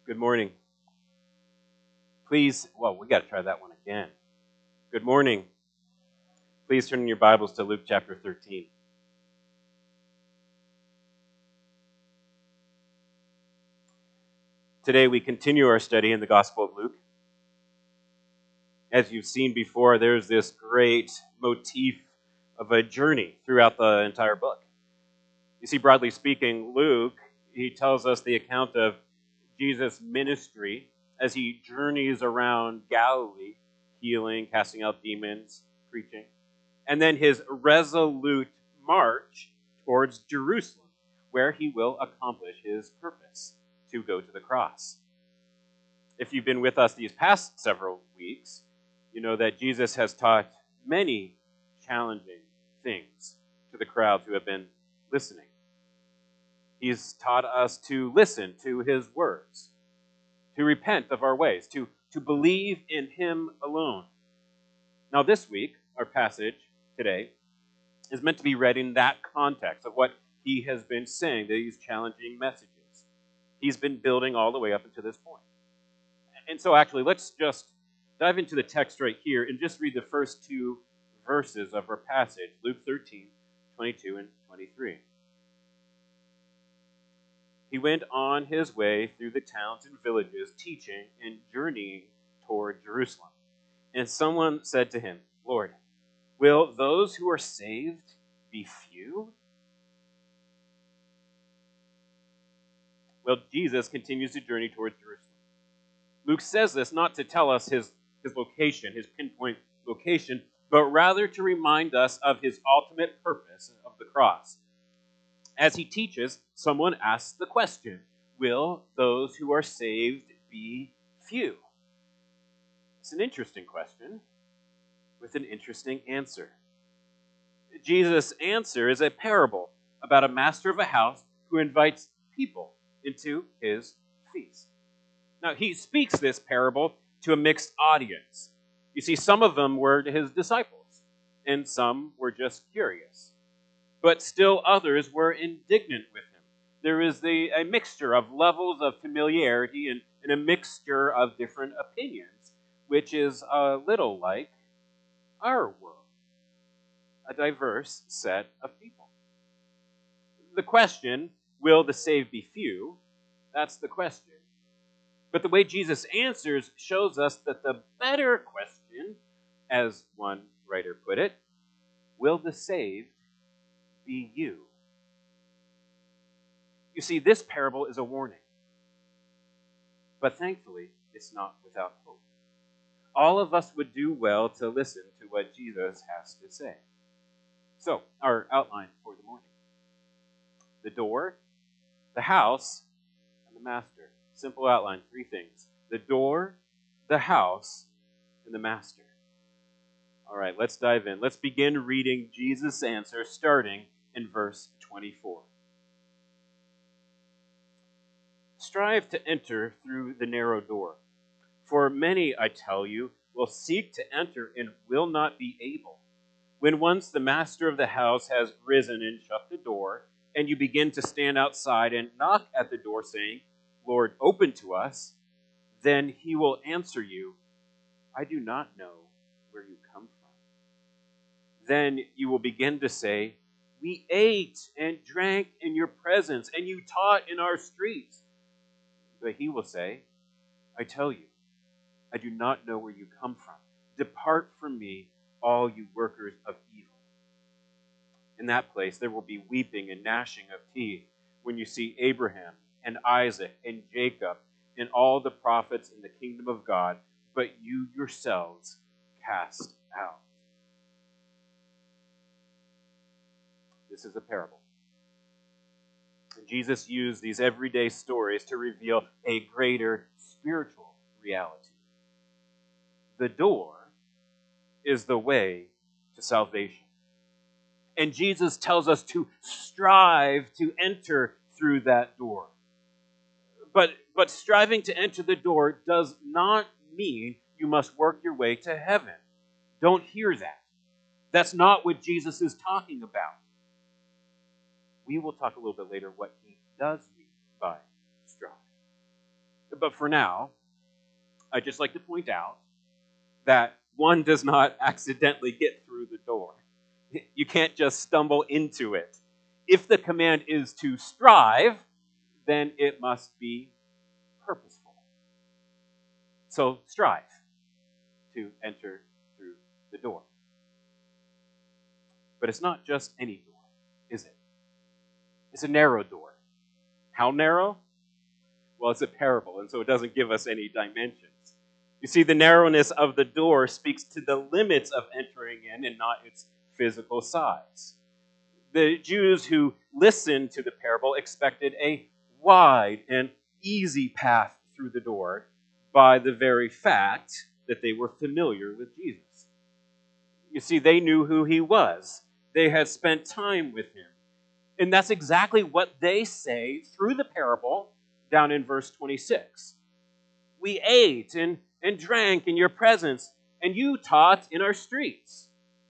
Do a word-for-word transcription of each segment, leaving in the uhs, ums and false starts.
Good morning. Please, well, we got to try that one again. Good morning. Please turn in your Bibles to Luke chapter thirteen. Today we continue our study in the Gospel of Luke. As you've seen before, there's this great motif of a journey throughout the entire book. You see, broadly speaking, Luke, he tells us the account of Jesus' ministry as he journeys around Galilee, healing, casting out demons, preaching, and then his resolute march towards Jerusalem, where he will accomplish his purpose, to go to the cross. If you've been with us these past several weeks, you know that Jesus has taught many challenging things to the crowds who have been listening. He's taught us to listen to his words, to repent of our ways, to, to believe in him alone. Now this week, our passage today is meant to be read in that context of what he has been saying, these challenging messages. He's been building all the way up until this point. And so actually, let's just dive into the text right here and just read the first two verses of our passage, Luke thirteen, twenty-two and twenty-three. He went on his way through the towns and villages, teaching and journeying toward Jerusalem. And someone said to him, "Lord, will those who are saved be few?" Well, Jesus continues to journey towards Jerusalem. Luke says this not to tell us his, his location, his pinpoint location, but rather to remind us of his ultimate purpose of the cross. As he teaches, someone asks the question, will those who are saved be few? It's an interesting question with an interesting answer. Jesus' answer is a parable about a master of a house who invites people into his feast. Now, he speaks this parable to a mixed audience. You see, some of them were his disciples, and some were just curious. But still others were indignant with him. There is the, a mixture of levels of familiarity and, and a mixture of different opinions, which is a little like our world, a diverse set of people. The question, will the saved be few? That's the question. But the way Jesus answers shows us that the better question, as one writer put it, will the saved be you? You see, this parable is a warning. But thankfully, it's not without hope. All of us would do well to listen to what Jesus has to say. So, our outline for the morning. The door, the house, and the master. Simple outline, three things. The door, the house, and the master. All right, let's dive in. Let's begin reading Jesus' answer starting in verse twenty-four. Strive to enter through the narrow door. For many, I tell you, will seek to enter and will not be able. When once the master of the house has risen and shut the door, and you begin to stand outside and knock at the door, saying, "Lord, open to us," then he will answer you, "I do not know where you come from." Then you will begin to say, "We ate and drank in your presence, and you taught in our streets." But he will say, "I tell you, I do not know where you come from. Depart from me, all you workers of evil." In that place there will be weeping and gnashing of teeth when you see Abraham and Isaac and Jacob and all the prophets in the kingdom of God, but you yourselves cast out. This is a parable. And Jesus used these everyday stories to reveal a greater spiritual reality. The door is the way to salvation. And Jesus tells us to strive to enter through that door. But, but striving to enter the door does not mean you must work your way to heaven. Don't hear that. That's not what Jesus is talking about. We will talk a little bit later what he does mean by strive. But for now, I'd just like to point out that one does not accidentally get through the door. You can't just stumble into it. If the command is to strive, then it must be purposeful. So strive to enter through the door. But it's not just any door, is it? It's a narrow door. How narrow? Well, it's a parable, and so it doesn't give us any dimensions. You see, the narrowness of the door speaks to the limits of entering in and not its physical size. The Jews who listened to the parable expected a wide and easy path through the door by the very fact that they were familiar with Jesus. You see, they knew who he was. They had spent time with him. And that's exactly what they say through the parable down in verse twenty-six. We ate and, and drank in your presence, and you taught in our streets.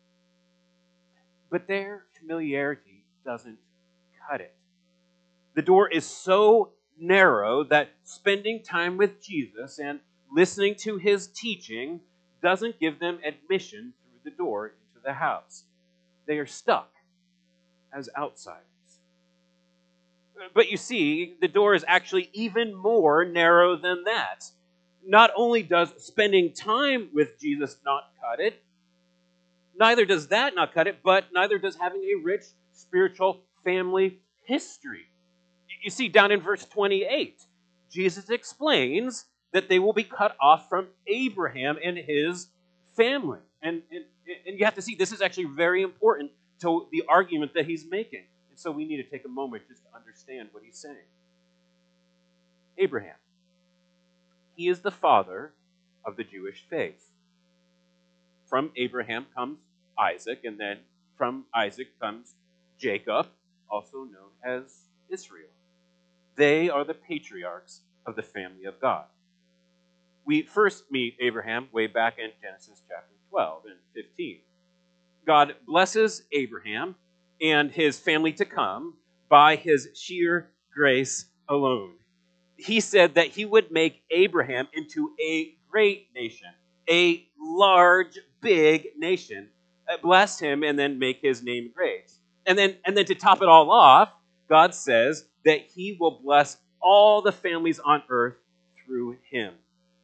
But their familiarity doesn't cut it. The door is so narrow that spending time with Jesus and listening to his teaching doesn't give them admission through the door into the house. They are stuck as outsiders. But you see, the door is actually even more narrow than that. Not only does spending time with Jesus not cut it, neither does that not cut it, but neither does having a rich spiritual family history. You see, down in verse twenty-eight, Jesus explains that they will be cut off from Abraham and his family. And, and, and you have to see, this is actually very important to the argument that he's making. And so we need to take a moment just to understand what he's saying. Abraham, he is the father of the Jewish faith. From Abraham comes Isaac, and then from Isaac comes Jacob, also known as Israel. They are the patriarchs of the family of God. We first meet Abraham way back in Genesis chapter twelve and fifteen. God blesses Abraham and his family to come by his sheer grace alone. He said that he would make Abraham into a great nation, a large, big nation. Bless him and then make his name great. And then, and then to top it all off, God says that he will bless all the families on earth through him.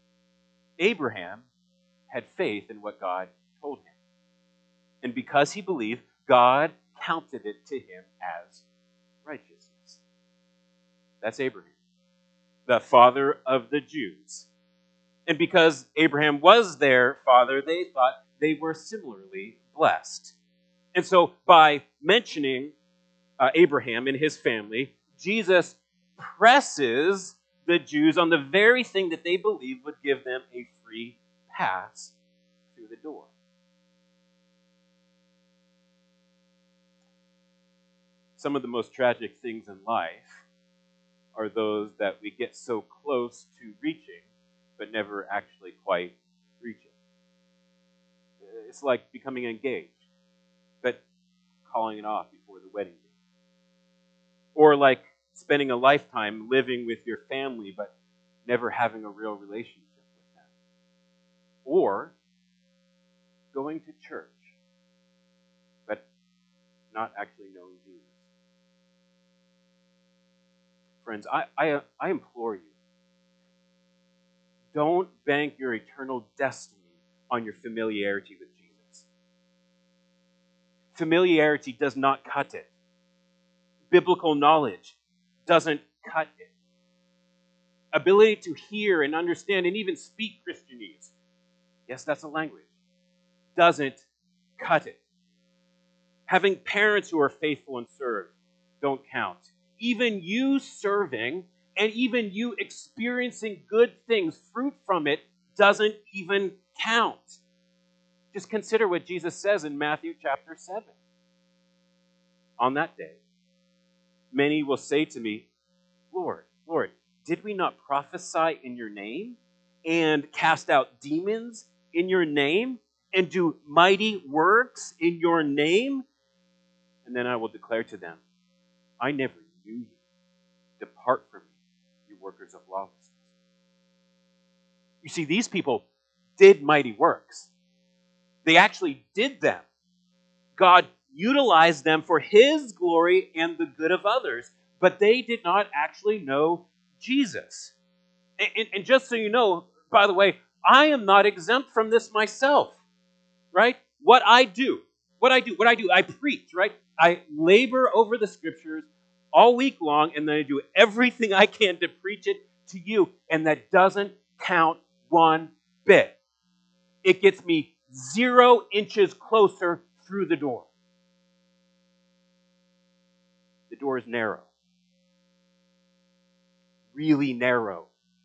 Abraham had faith in what God told him. And because he believed, God counted it to him as righteousness. That's Abraham, the father of the Jews. And because Abraham was their father, they thought they were similarly blessed. And so by mentioning uh, Abraham and his family, Jesus presses the Jews on the very thing that they believed would give them a free pass through the door. Some of the most tragic things in life are those that we get so close to reaching, but never actually quite reach it. It's like becoming engaged, but calling it off before the wedding day. Or like spending a lifetime living with your family, but never having a real relationship with them. Or going to church, but not actually knowing Jesus. Friends, I, I, I implore you, don't bank your eternal destiny on your familiarity with Jesus. Familiarity does not cut it. Biblical knowledge doesn't cut it. Ability to hear and understand and even speak Christianese, yes, that's a language, doesn't cut it. Having parents who are faithful and serve don't count. Even you serving and even you experiencing good things, fruit from it, doesn't even count. Just consider what Jesus says in Matthew chapter seven. On that day, many will say to me, Lord, Lord, did we not prophesy in your name and cast out demons in your name and do mighty works in your name? And then I will declare to them, I never knew you. Depart from me, you workers of lawlessness. You see, these people did mighty works. They actually did them. God utilized them for his glory and the good of others, but they did not actually know Jesus. And, and just so you know, by the way, I am not exempt from this myself, right? What I do, what I do, what I do, I preach, right? I labor over the scriptures all week long, and then I do everything I can to preach it to you, and that doesn't count one bit. It gets me zero inches closer through the door. The door is narrow. Really narrow.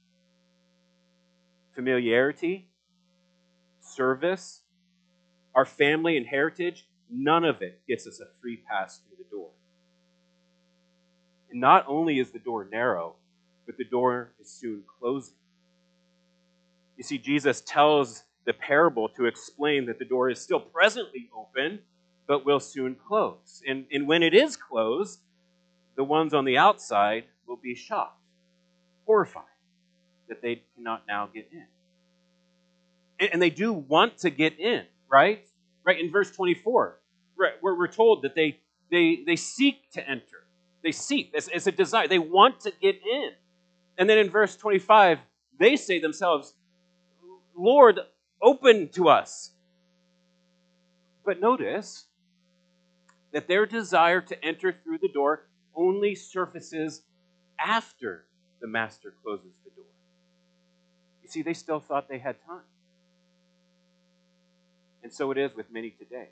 Familiarity, service, our family and heritage, none of it gets us a free pass through the door. And not only is the door narrow, but the door is soon closing. You see, Jesus tells the parable to explain that the door is still presently open, but will soon close. And, and when it is closed, the ones on the outside will be shocked, horrified that they cannot now get in. And, and they do want to get in, right? Right in verse twenty-four, right, where we're told that they they they seek to enter. They seek. It's, it's a desire. They want to get in. And then in verse twenty-five, they say themselves, Lord, open to us. But notice that their desire to enter through the door only surfaces after the master closes the door. You see, they still thought they had time. And so it is with many today.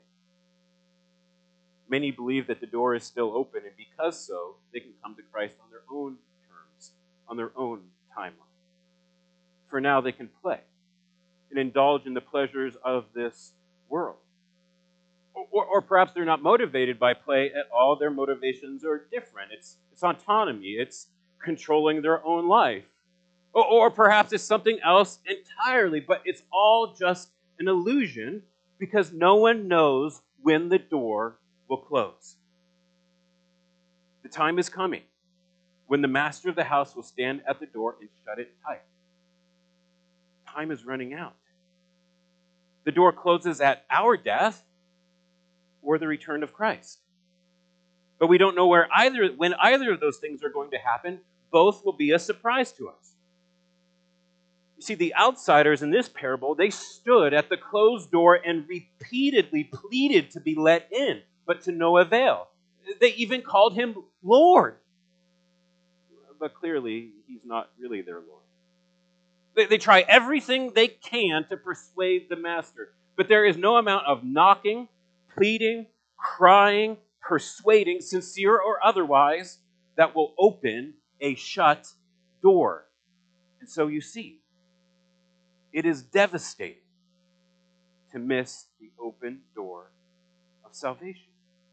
Many believe that the door is still open, and because so, they can come to Christ on their own terms, on their own timeline. For now, they can play and indulge in the pleasures of this world. Or, or, or perhaps they're not motivated by play at all. Their motivations are different. It's, it's autonomy. It's controlling their own life. Or, or perhaps it's something else entirely, but it's all just an illusion because no one knows when the door will close. The time is coming when the master of the house will stand at the door and shut it tight. Time is running out. The door closes at our death or the return of Christ. But we don't know where either when either of those things are going to happen. Both will be a surprise to us. You see, the outsiders in this parable, they stood at the closed door and repeatedly pleaded to be let in, but to no avail. They even called him Lord. But clearly, he's not really their Lord. They, they try everything they can to persuade the master, but there is no amount of knocking, pleading, crying, persuading, sincere or otherwise, that will open a shut door. And so you see, it is devastating to miss the open door of salvation.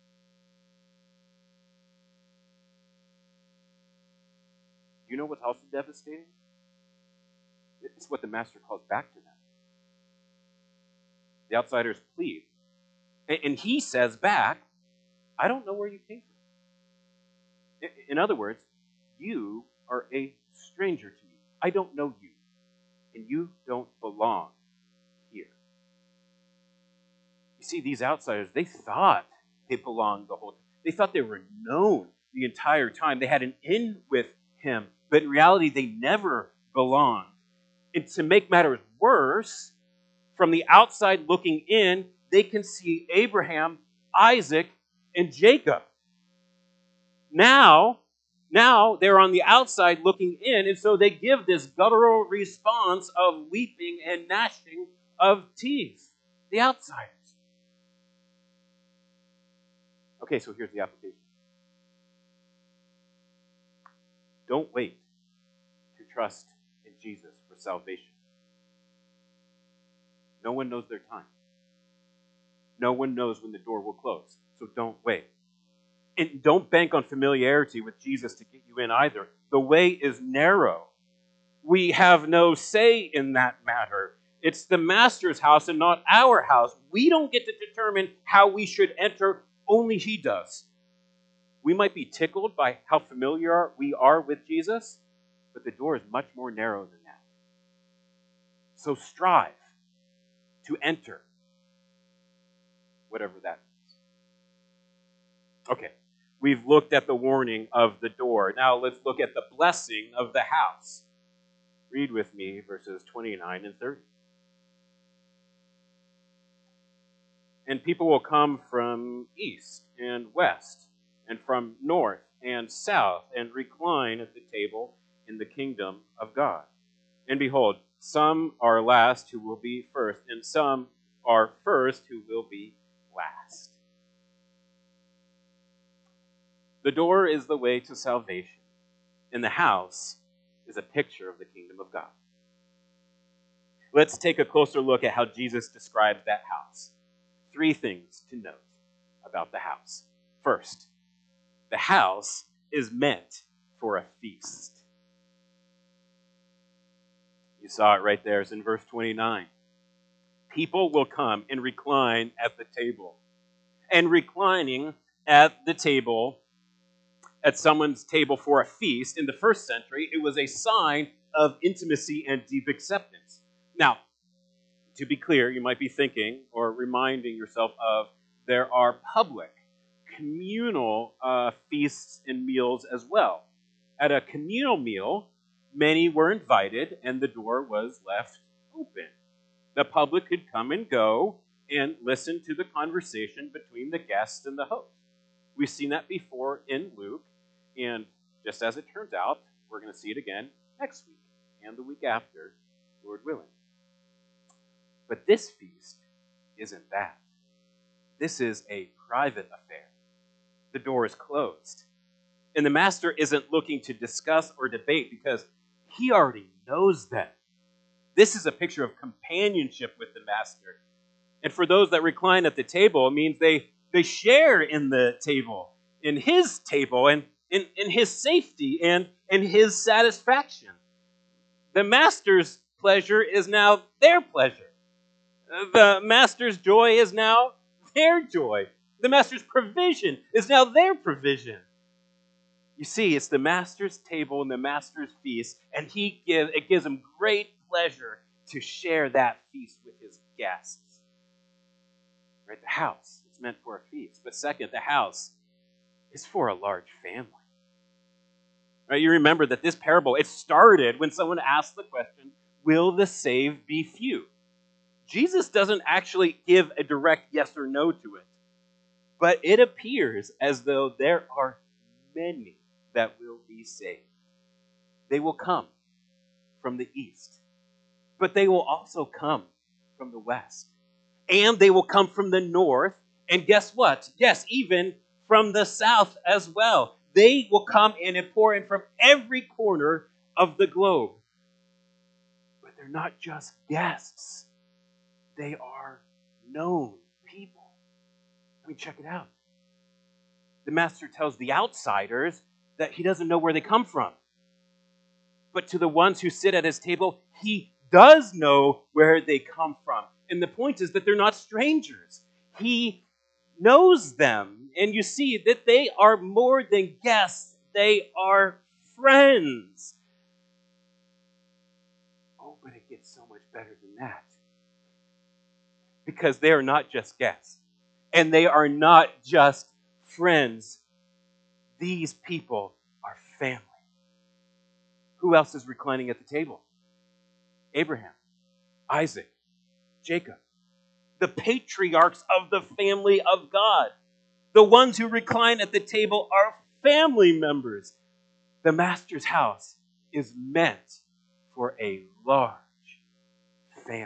Do you know what's also devastating? It's what the master calls back to them. The outsiders plead. And he says back, I don't know where you came from. In other words, you are a stranger to me. I don't know you. And you don't belong here. You see, these outsiders, they thought they belonged the whole time. They thought they were known the entire time. They had an in with him. But in reality, they never belonged. And to make matters worse, from the outside looking in, they can see Abraham, Isaac, and Jacob. Now, now they're on the outside looking in, and so they give this guttural response of weeping and gnashing of teeth. The outsiders. Okay, so here's the application. Don't wait to trust in Jesus for salvation. No one knows their time. No one knows when the door will close, so don't wait. And don't bank on familiarity with Jesus to get you in either. The way is narrow. We have no say in that matter. It's the master's house and not our house. We don't get to determine how we should enter. Only he does. We might be tickled by how familiar we are with Jesus, but the door is much more narrow than that. So strive to enter, whatever that means. Okay, we've looked at the warning of the door. Now let's look at the blessing of the house. Read with me verses twenty-nine and thirty. And people will come from east and west, and from north and south, and recline at the table in the kingdom of God. And behold, some are last who will be first, and some are first who will be last. The door is the way to salvation, and the house is a picture of the kingdom of God. Let's take a closer look at how Jesus describes that house. Three things to note about the house. First, the house is meant for a feast. You saw it right there. It's in verse twenty-nine. People will come and recline at the table. And reclining at the table, at someone's table for a feast, in the first century, it was a sign of intimacy and deep acceptance. Now, to be clear, you might be thinking or reminding yourself of there are public, communal uh, feasts and meals as well. At a communal meal, many were invited and the door was left open. The public could come and go and listen to the conversation between the guests and the host. We've seen that before in Luke, and just as it turns out, we're going to see it again next week and the week after, Lord willing. But this feast isn't that. This is a private affair. The door is closed. And the master isn't looking to discuss or debate because he already knows them. This is a picture of companionship with the master. And for those that recline at the table, it means they, they share in the table, in his table, and in, in his safety and in his satisfaction. The master's pleasure is now their pleasure. The master's joy is now their joy. The master's provision is now their provision. You see, it's the master's table and the master's feast, and he give, it gives him great pleasure to share that feast with his guests. Right? The house is meant for a feast. But second, the house is for a large family. Right? You remember that this parable, it started when someone asked the question, will the saved be few? Jesus doesn't actually give a direct yes or no to it, but it appears as though there are many that will be saved. They will come from the east, but they will also come from the west, and they will come from the north, and guess what? Yes, even from the south as well. They will come in and pour in from every corner of the globe. But they're not just guests. They are known people. I mean, check it out. The master tells the outsiders that he doesn't know where they come from. But to the ones who sit at his table, he does know where they come from. And the point is that they're not strangers. He knows them. And you see that they are more than guests. They are friends. Oh, but it gets so much better than that. Because they are not just guests. And they are not just friends. These people are family. Who else is reclining at the table? Abraham, Isaac, Jacob. The patriarchs of the family of God. The ones who recline at the table are family members. The master's house is meant for a large family.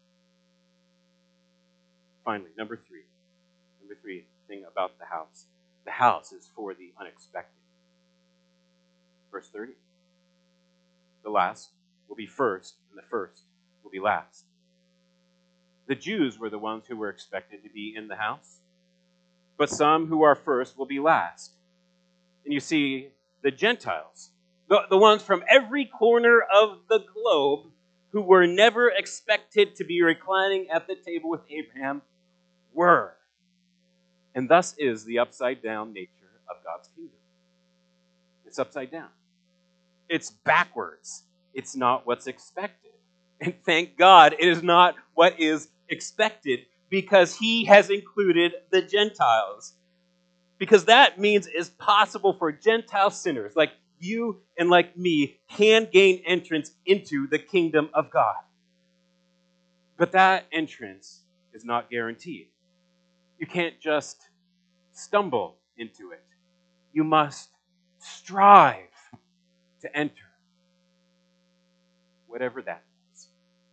Finally, number three. Number three thing about the house. The house is for the unexpected. Verse thirty. The last will be first, and the first will be last. The Jews were the ones who were expected to be in the house, but some who are first will be last. And you see, the Gentiles, the, the ones from every corner of the globe who were never expected to be reclining at the table with Abraham, were. And thus is the upside-down nature of God's kingdom. It's upside down. It's backwards. It's not what's expected. And thank God it is not what is expected, because he has included the Gentiles. Because that means it's possible for Gentile sinners like you and like me can gain entrance into the kingdom of God. But that entrance is not guaranteed. You can't just stumble into it. You must strive to enter, whatever that is.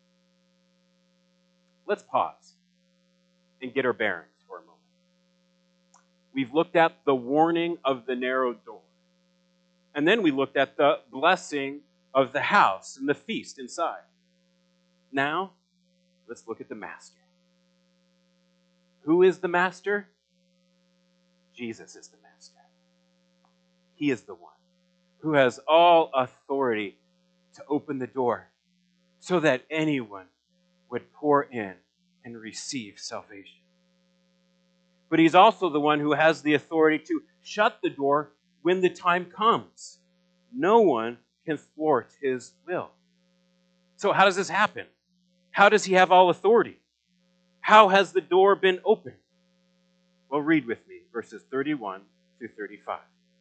Let's pause and get our bearings for a moment. We've looked at the warning of the narrow door. And then we looked at the blessing of the house and the feast inside. Now, let's look at the master. Who is the master? Jesus is the master. He is the one who has all authority to open the door so that anyone would pour in and receive salvation. But he's also the one who has the authority to shut the door when the time comes. No one can thwart his will. So how does this happen? How does he have all authority? How has the door been opened? Well, read with me verses thirty-one through thirty-five.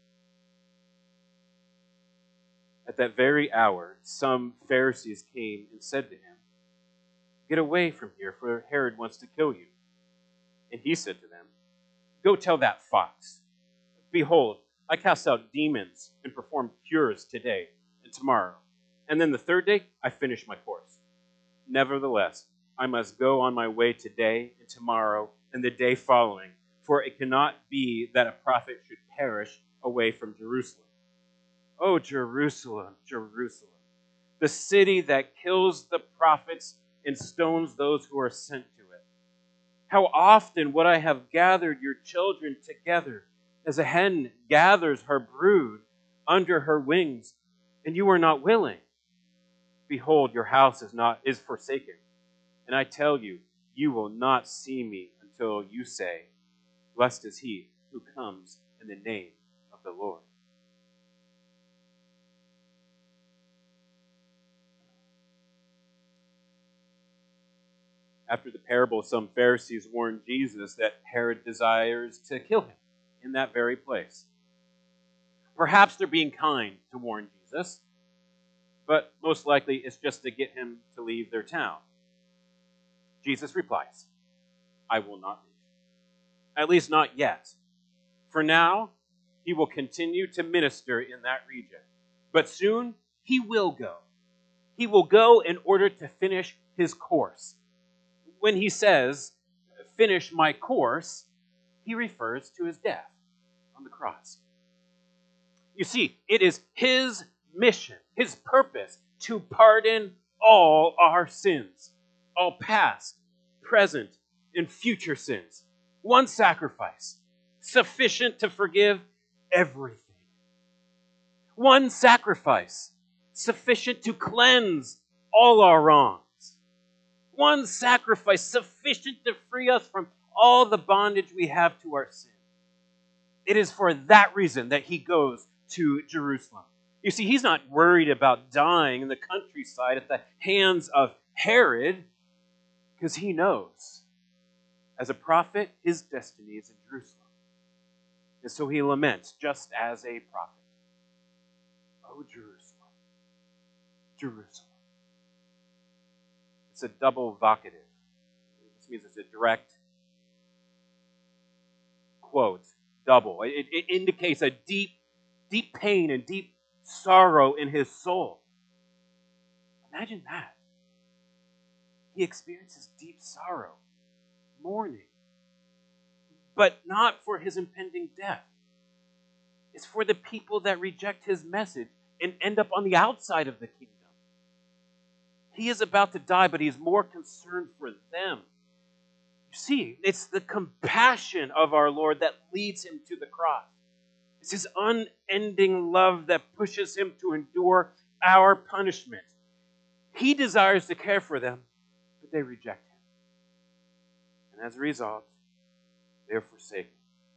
At that very hour, some Pharisees came and said to him, "Get away from here, for Herod wants to kill you." And he said to them, "Go tell that fox, behold, I cast out demons and perform cures today and tomorrow. And then the third day, I finish my course. Nevertheless, I must go on my way today and tomorrow and the day following, for it cannot be that a prophet should perish away from Jerusalem. Oh, Jerusalem, Jerusalem, the city that kills the prophets and stones those who are sent to it. How often would I have gathered your children together as a hen gathers her brood under her wings, and you are not willing. Behold, your house is not is forsaken. And I tell you, you will not see me until you say, blessed is he who comes in the name of the Lord." After the parable, some Pharisees warned Jesus that Herod desires to kill him in that very place. Perhaps they're being kind to warn Jesus, but most likely it's just to get him to leave their town. Jesus replies, "I will not leave. At least not yet. For now, he will continue to minister in that region. But soon, he will go. He will go in order to finish his course." When he says, "finish my course," he refers to his death on the cross. You see, it is his mission, his purpose, to pardon all our sins, all past, present, and future sins. One sacrifice, sufficient to forgive everything. One sacrifice, sufficient to cleanse all our wrongs. One sacrifice, sufficient to free us from all the bondage we have to our sin. It is for that reason that he goes to Jerusalem. You see, he's not worried about dying in the countryside at the hands of Herod, because he knows, as a prophet, his destiny is in Jerusalem. And so he laments, just as a prophet, "Oh, Jerusalem, Jerusalem." It's a double vocative. This means it's a direct quote, double. It, it indicates a deep, deep pain and deep sorrow in his soul. Imagine that. He experiences deep sorrow, mourning, but not for his impending death. It's for the people that reject his message and end up on the outside of the kingdom. He is about to die, but he's more concerned for them. You see, it's the compassion of our Lord that leads him to the cross. It's his unending love that pushes him to endure our punishment. He desires to care for them, but they reject him. And as a result, they are forsaken.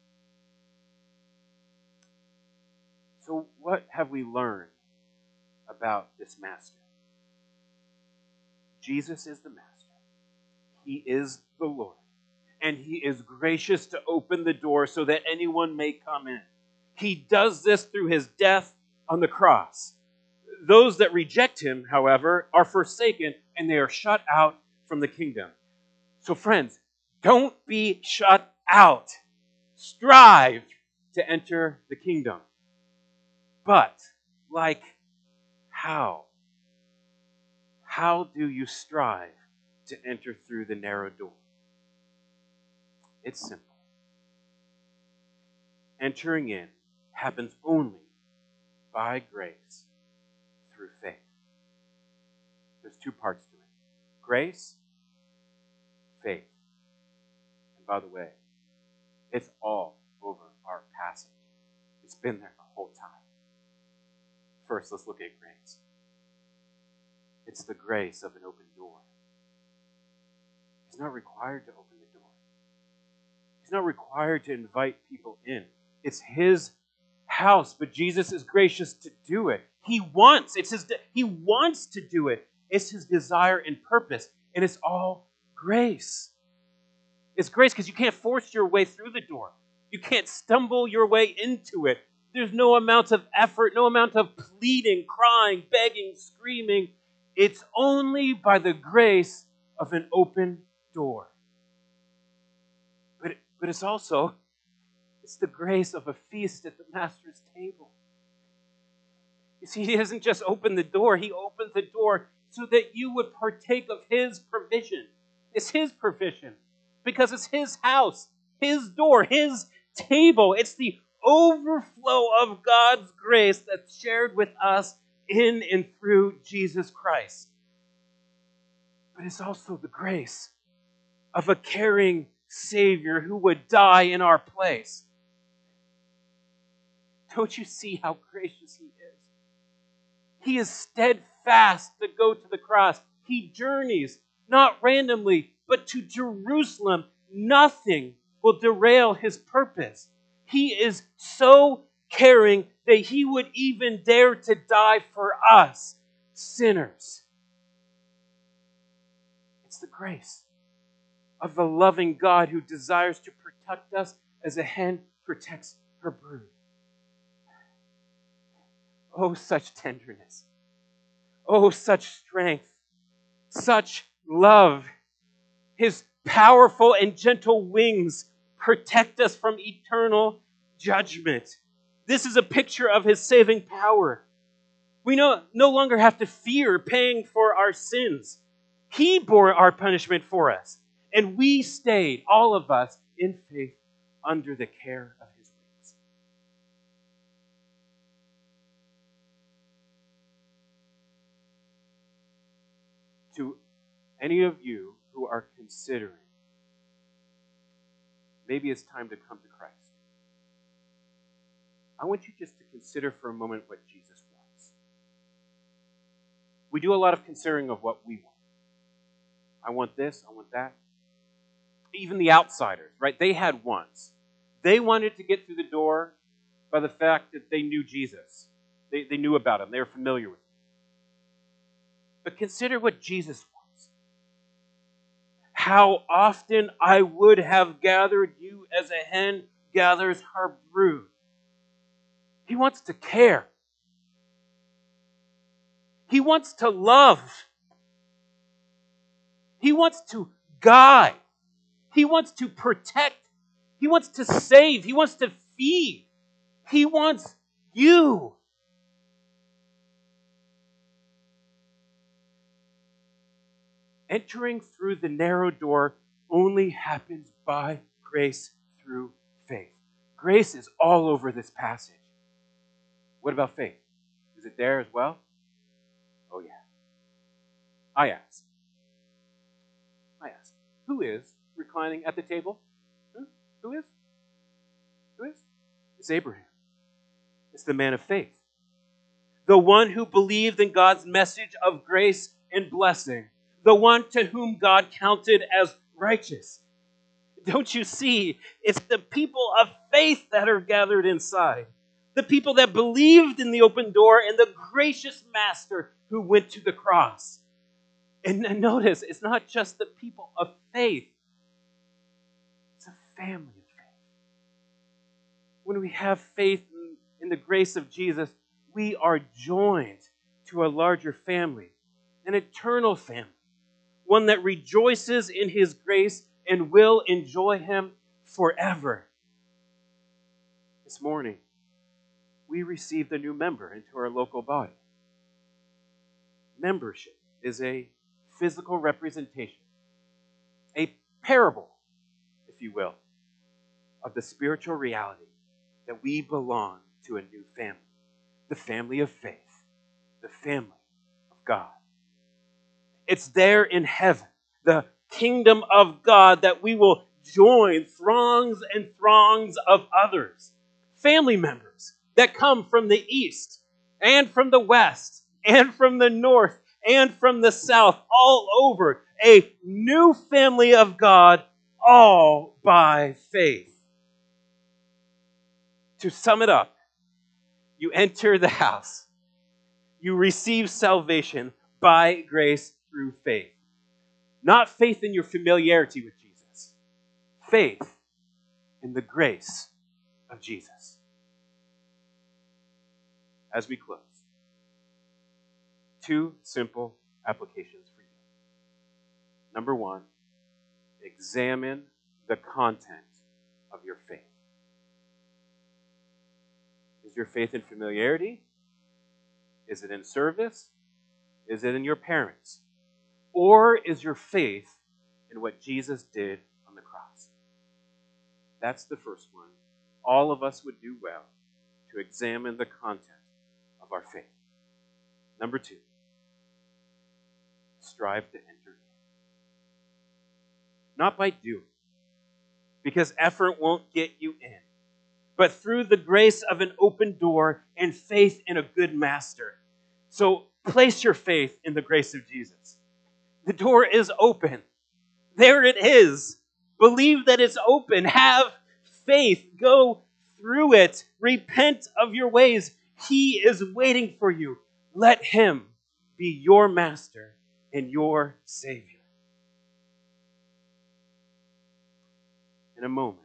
So what have we learned about this master? Jesus is the Master. He is the Lord. And He is gracious to open the door so that anyone may come in. He does this through His death on the cross. Those that reject Him, however, are forsaken and they are shut out from the kingdom. So friends, don't be shut out. Strive to enter the kingdom. But, like, how? How do you strive to enter through the narrow door? It's simple. Entering in happens only by grace through faith. There's two parts to it. Grace, faith. And by the way, it's all over our passage. It's been there the whole time. First, let's look at grace. It's the grace of an open door. He's not required to open the door. He's not required to invite people in. It's His house, but Jesus is gracious to do it. He wants, it's his, He wants to do it. It's His desire and purpose, and it's all grace. It's grace because you can't force your way through the door. You can't stumble your way into it. There's no amount of effort, no amount of pleading, crying, begging, screaming. It's only by the grace of an open door. But, but it's also, it's the grace of a feast at the Master's table. You see, He doesn't just open the door. He opens the door so that you would partake of His provision. It's His provision because it's His house, His door, His table. It's the overflow of God's grace that's shared with us in and through Jesus Christ. But it's also the grace of a caring Savior who would die in our place. Don't you see how gracious He is? He is steadfast to go to the cross. He journeys, not randomly, but to Jerusalem. Nothing will derail His purpose. He is so caring that He would even dare to die for us, sinners. It's the grace of the loving God who desires to protect us as a hen protects her brood. Oh, such tenderness. Oh, such strength. Such love. His powerful and gentle wings protect us from eternal judgment. This is a picture of His saving power. We no, no longer have to fear paying for our sins. He bore our punishment for us. And we stayed, all of us, in faith under the care of His wings. To any of you who are considering, maybe it's time to come to Christ, I want you just to consider for a moment what Jesus wants. We do a lot of considering of what we want. I want this, I want that. Even the outsiders, right? They had wants. They wanted to get through the door by the fact that they knew Jesus. They, they knew about Him. They were familiar with Him. But consider what Jesus wants. How often I would have gathered you as a hen gathers her brood. He wants to care. He wants to love. He wants to guide. He wants to protect. He wants to save. He wants to feed. He wants you. Entering through the narrow door only happens by grace through faith. Grace is all over this passage. What about faith? Is it there as well? Oh, yeah. I ask. I ask. Who is reclining at the table? Hmm? Who is? Who is? It's Abraham. It's the man of faith. The one who believed in God's message of grace and blessing. The one to whom God counted as righteous. Don't you see? It's the people of faith that are gathered inside. The people that believed in the open door and the gracious Master who went to the cross. And notice, it's not just the people of faith. It's a family of faith. When we have faith in, in the grace of Jesus, we are joined to a larger family, an eternal family, one that rejoices in His grace and will enjoy Him forever. This morning, we received a new member into our local body. Membership is a physical representation, a parable, if you will, of the spiritual reality that we belong to a new family, the family of faith, the family of God. It's there in heaven, the kingdom of God, that we will join throngs and throngs of others, family members that come from the east and from the west and from the north and from the south, all over, a new family of God, all by faith. To sum it up, you enter the house. You receive salvation by grace through faith. Not faith in your familiarity with Jesus. Faith in the grace of Jesus. As we close, two simple applications for you. Number one, examine the content of your faith. Is your faith in familiarity? Is it in service? Is it in your parents? Or is your faith in what Jesus did on the cross? That's the first one. All of us would do well to examine the content of our faith. Number two, strive to enter in. Not by doing, because effort won't get you in, but through the grace of an open door and faith in a good master. So place your faith in the grace of Jesus. The door is open. There it is. Believe that it's open. Have faith. Go through it. Repent of your ways. He is waiting for you. Let Him be your master and your Savior. In a moment,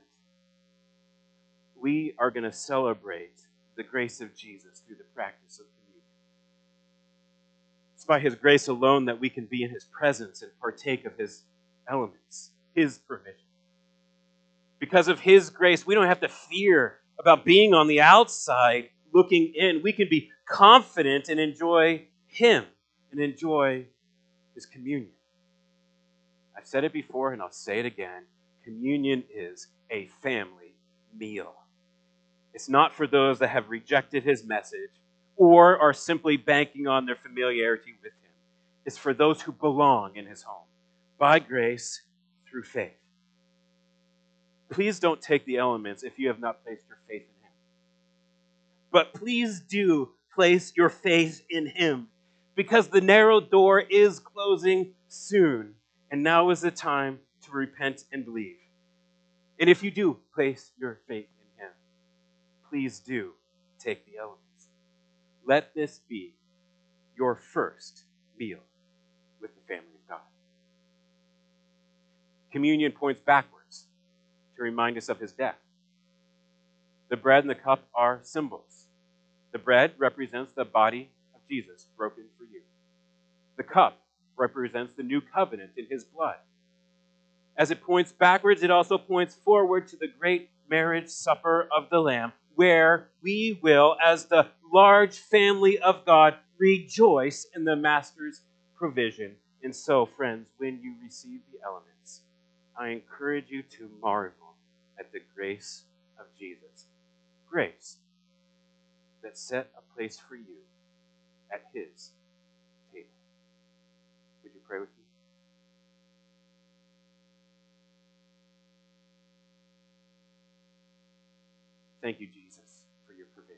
we are going to celebrate the grace of Jesus through the practice of communion. It's by His grace alone that we can be in His presence and partake of His elements, His provision. Because of His grace, we don't have to fear about being on the outside looking in. We can be confident and enjoy Him and enjoy His communion. I've said it before and I'll say it again. Communion is a family meal. It's not for those that have rejected His message or are simply banking on their familiarity with Him. It's for those who belong in His home, by grace, through faith. Please don't take the elements if you have not placed your faith in Him. But please do place your faith in Him, because the narrow door is closing soon, and now is the time to repent and believe. And if you do place your faith in Him, please do take the elements. Let this be your first meal with the family of God. Communion points backwards to remind us of His death. The bread and the cup are symbols. The bread represents the body of Jesus broken for you. The cup represents the new covenant in His blood. As it points backwards, it also points forward to the great marriage supper of the Lamb, where we will, as the large family of God, rejoice in the Master's provision. And so, friends, when you receive the elements, I encourage you to marvel at the grace of Jesus. Grace that set a place for you at His table. Would you pray with me? Thank you, Jesus, for your provision.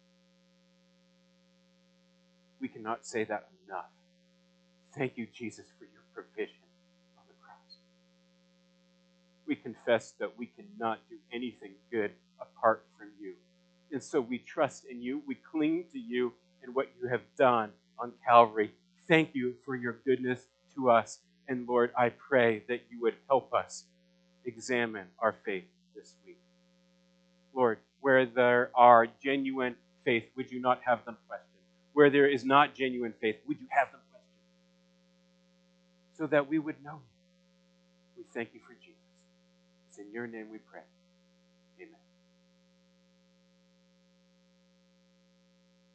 We cannot say that enough. Thank you, Jesus, for your provision on the cross. We confess that we cannot do anything good apart from you. And so we trust in you. We cling to you and what you have done on Calvary. Thank you for your goodness to us. And Lord, I pray that you would help us examine our faith this week. Lord, where there are genuine faith, would you not have them questioned? Where there is not genuine faith, would you have them questioned? So that we would know you. We thank you for Jesus. It's in your name we pray. Amen.